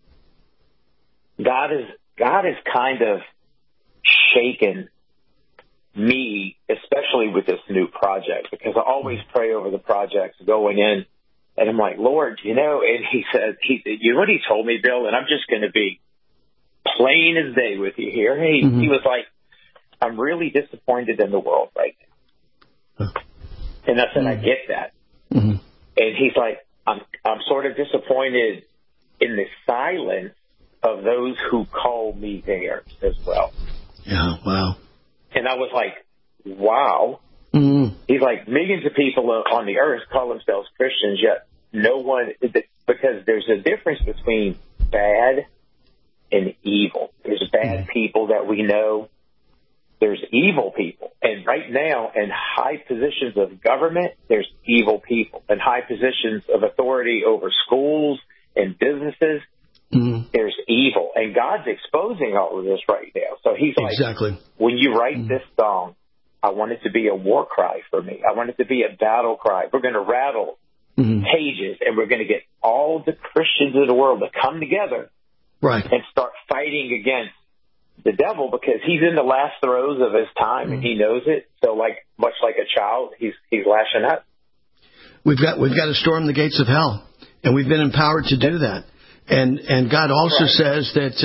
God is kind of shaken me, especially with this new project, because I always pray over the projects going in, and I'm like, Lord, and He said, you know what He told me, Bill, and I'm just going to be plain as day with you here. He was like, I'm really disappointed in the world right now. And I said, I get that. Mm-hmm. And He's like, I'm sort of disappointed in the silence of those who call me theirs as well. Yeah, wow. And I was like, wow. Mm-hmm. He's like, millions of people on the earth call themselves Christians, yet no one, because there's a difference between bad and evil. There's bad people that we know. There's evil people. And right now, in high positions of government, there's evil people. In high positions of authority over schools and businesses, there's evil. And God's exposing all of this right now. So He's like, exactly. When you write this song, I want it to be a war cry for me. I want it to be a battle cry. We're going to rattle cages, and we're going to get all the Christians of the world to come together and start fighting against the devil, because he's in the last throes of his time, and he knows it. So, much like a child, he's lashing out. We've got to storm the gates of hell, and we've been empowered to do that. And God also says that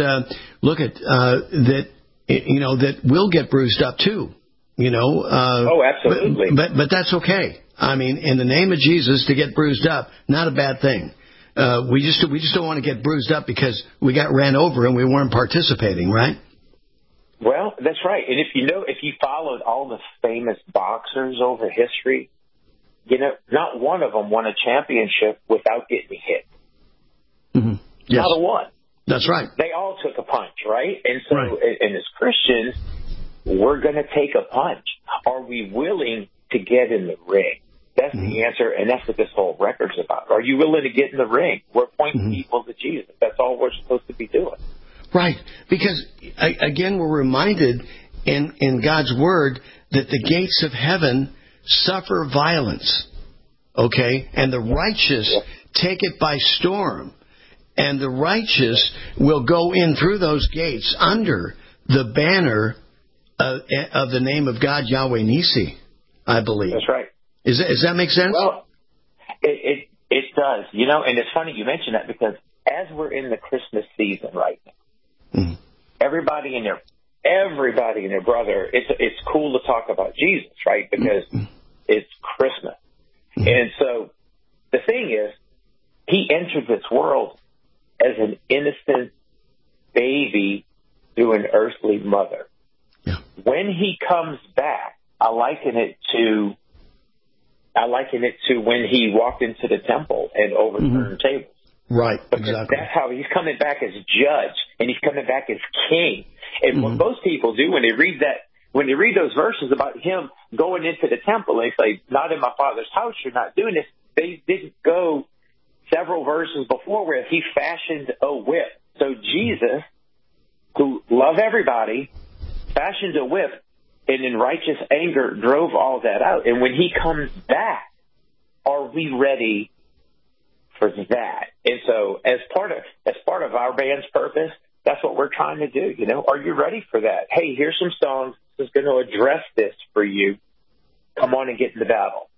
that we'll get bruised up too. Oh, absolutely. But that's okay. I mean, in the name of Jesus, to get bruised up, not a bad thing. we just don't want to get bruised up because we got ran over and we weren't participating, right? Well, that's right. And if you followed all the famous boxers over history, not one of them won a championship without getting hit. Mm-hmm. Yes. Not a one. That's right. They all took a punch, right? And so, and as Christians, we're going to take a punch. Are we willing to get in the ring? That's the answer, and that's what this whole record's about. Are you willing to get in the ring? We're pointing people to Jesus. That's all we're supposed to be doing. Right, because, again, we're reminded in God's Word that the gates of heaven suffer violence, okay? And the righteous take it by storm. And the righteous will go in through those gates under the banner of the name of God, Yahweh Nisi, I believe. That's right. Does that make sense? Well, it does. And it's funny you mention that because as we're in the Christmas season right now, everybody and their brother, it's cool to talk about Jesus, right? Because it's Christmas. And so the thing is, he entered this world as an innocent baby through an earthly mother. Yeah. When he comes back, I liken it to when he walked into the temple and overturned tables. Right, because exactly. That's how he's coming back as judge, and he's coming back as king. And what most people do when they read those verses about him going into the temple, they say, "Not in my Father's house, you're not doing this." They didn't go several verses before where he fashioned a whip. So Jesus, who loved everybody, fashioned a whip, and in righteous anger drove all that out. And when he comes back, are we ready for that? And so as part of our band's purpose, that's what we're trying to do. Are you ready for that? Hey, here's some songs that's going to address this for you. Come on and get in the battle.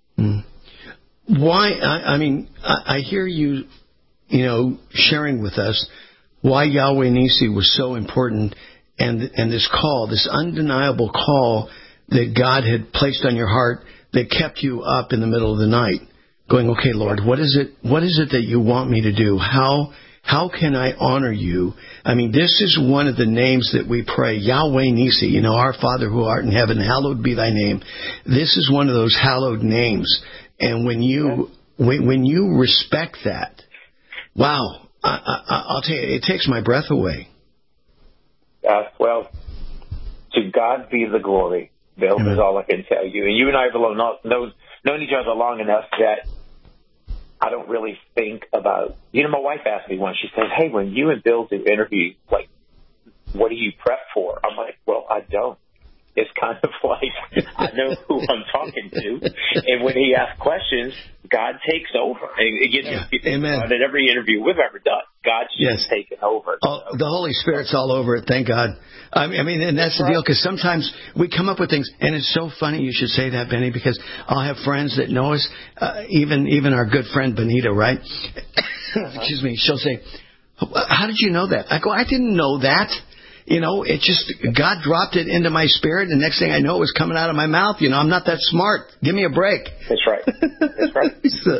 Why? I hear you, sharing with us why Yahweh Nisi was so important, and this call, this undeniable call that God had placed on your heart that kept you up in the middle of the night, going, "Okay, Lord, what is it that you want me to do? How can I honor you?" This is one of the names that we pray, Yahweh Nisi, our Father who art in heaven, hallowed be thy name. This is one of those hallowed names. And when you respect that, wow, I'll tell you, it takes my breath away. Well, to God be the glory, Bill, is all I can tell you. And you and I have known each other long enough that I don't really think about, my wife asked me once, she says, "Hey, when you and Bill do interviews, what do you prep for?" I'm like, well, I don't. It's kind of like I know who I'm talking to, and when he asks questions, God takes over. And, Amen. At every interview we've ever done, God's just taken over. The Holy Spirit's all over it, thank God. And that's the deal, because sometimes we come up with things, and it's so funny you should say that, Benny, because I'll have friends that know us, even our good friend Benita, right? Excuse me. She'll say, "How did you know that?" I go, "I didn't know that. It just, God dropped it into my spirit, and next thing I know, it was coming out of my mouth. I'm not that smart. Give me a break." That's right. That's right.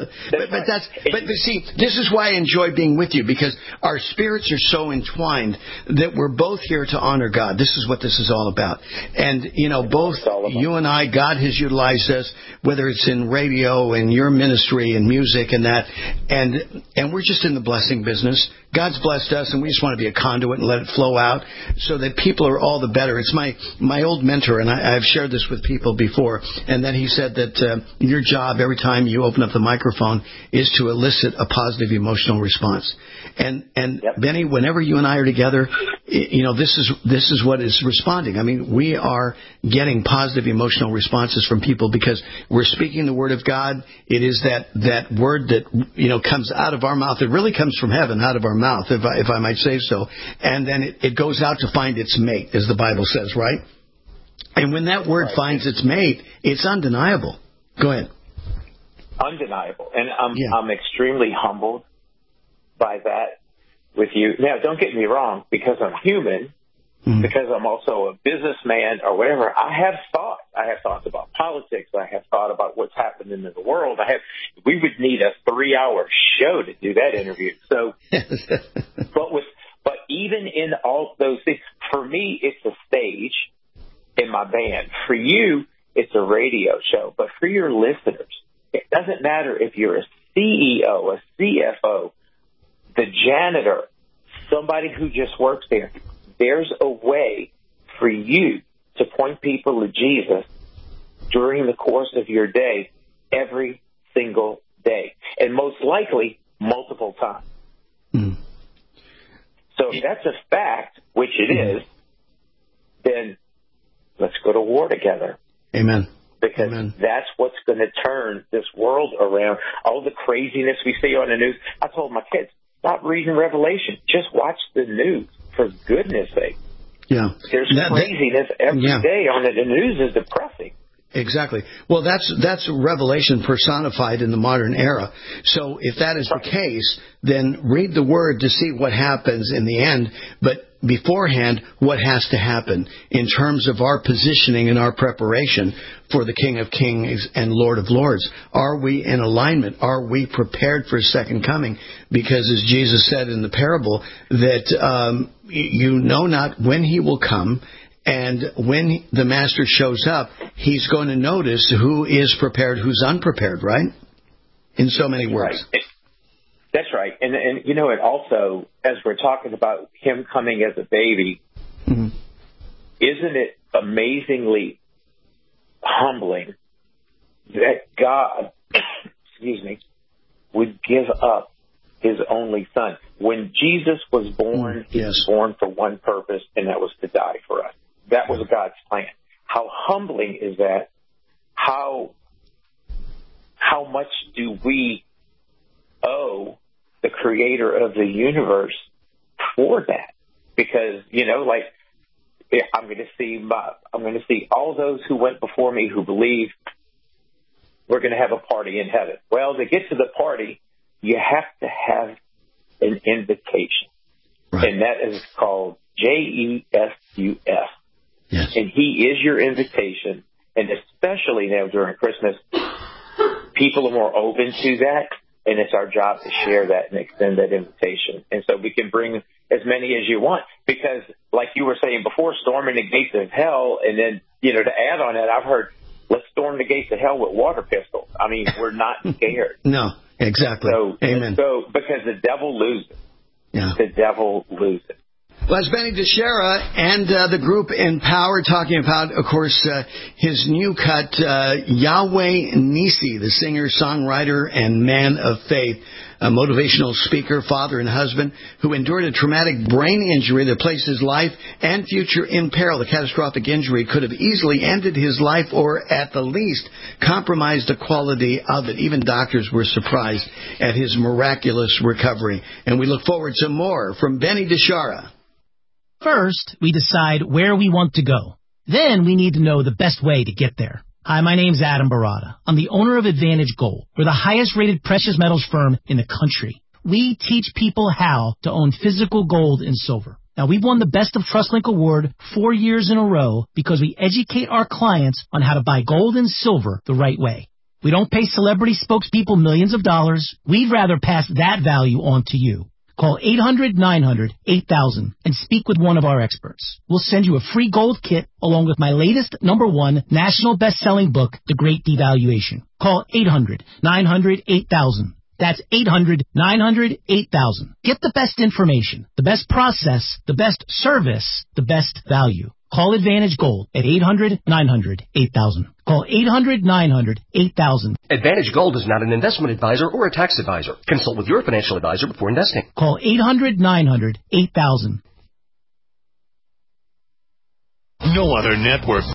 But see, this is why I enjoy being with you, because our spirits are so entwined that we're both here to honor God. This is what this is all about. And, both you and I, God has utilized us, whether it's in radio and your ministry and music and that, and we're just in the blessing business. God's blessed us, and we just want to be a conduit and let it flow out so that people are all the better. It's my old mentor, and I've shared this with people before, and then he said that your job every time you open up the microphone is to elicit a positive emotional response. And Benny, whenever you and I are together, this is what is responding. We are getting positive emotional responses from people because we're speaking the word of God. It is that word that comes out of our mouth. It really comes from heaven, out of our mouth, if I might say so. And then it goes out to find its mate, as the Bible says, right? And when that word finds its mate, it's undeniable. Go ahead. Undeniable. And I'm extremely humbled by that with you. Now, don't get me wrong, because I'm human, because I'm also a businessman or whatever, I have thoughts. I have thoughts about politics. I have thought about what's happening in the world. We would need a 3-hour show to do that interview. So, but even in all those things, for me, it's a stage in my band. For you, it's a radio show. But for your listeners, it doesn't matter if you're a CEO, a CFO, the janitor, somebody who just works there. There's a way for you to point people to Jesus during the course of your day, every single day, and most likely multiple times. So if that's a fact, which it is, then let's go to war together. Amen. Because that's what's going to turn this world around. All the craziness we see on the news. I told my kids, stop reading Revelation. Just watch the news, for goodness sake. Yeah. There's craziness every day on it. The news is depressing. Exactly. Well, that's Revelation personified in the modern era. So if that is the case, then read the Word to see what happens in the end. But beforehand, what has to happen in terms of our positioning and our preparation for the King of Kings and Lord of Lords? Are we in alignment? Are we prepared for His second coming? Because as Jesus said in the parable, that you know not when He will come. And when the Master shows up, He's going to notice who is prepared, who's unprepared, right? In so many words. Right. That's right. And you know, it also, as we're talking about Him coming as a baby, isn't it amazingly humbling that God, would give up His only Son? When Jesus was born, He was born for one purpose, and that was to die for us. That was God's plan. How humbling is that? How much do we owe the Creator of the universe for that? Because, you know, like, I'm going to see all those who went before me who believe we're going to have a party in heaven. Well, to get to the party, you have to have an invitation, and that is called JESUS. Yes. And He is your invitation, and especially now during Christmas, people are more open to that, and it's our job to share that and extend that invitation. And so we can bring as many as you want, because like you were saying before, storming the gates of hell, and then, you know, to add on that, I've heard, let's storm the gates of hell with water pistols. I mean, we're not scared. No, exactly. So, Amen. So, because the devil loses. Yeah. The devil loses. Well, it's Benny Teixeira and the group Empower talking about, of course, his new cut, Yahweh Nissi, the singer, songwriter, and man of faith, a motivational speaker, father, and husband who endured a traumatic brain injury that placed his life and future in peril. The catastrophic injury could have easily ended his life or, at the least, compromised the quality of it. Even doctors were surprised at his miraculous recovery. And we look forward to more from Benny Teixeira. First, we decide where we want to go. Then we need to know the best way to get there. Hi, my name's Adam Barada. I'm the owner of Advantage Gold. We're the highest-rated precious metals firm in the country. We teach people how to own physical gold and silver. Now, we've won the Best of TrustLink Award 4 years in a row because we educate our clients on how to buy gold and silver the right way. We don't pay celebrity spokespeople millions of dollars. We'd rather pass that value on to you. Call 800-900-8000 and speak with one of our experts. We'll send you a free gold kit along with my latest #1 national best-selling book, The Great Devaluation. Call 800-900-8000. That's 800-900-8000. Get the best information, the best process, the best service, the best value. Call Advantage Gold at 800-900-8000. Call 800-900-8000. Advantage Gold is not an investment advisor or a tax advisor. Consult with your financial advisor before investing. Call 800-900-8000. No other network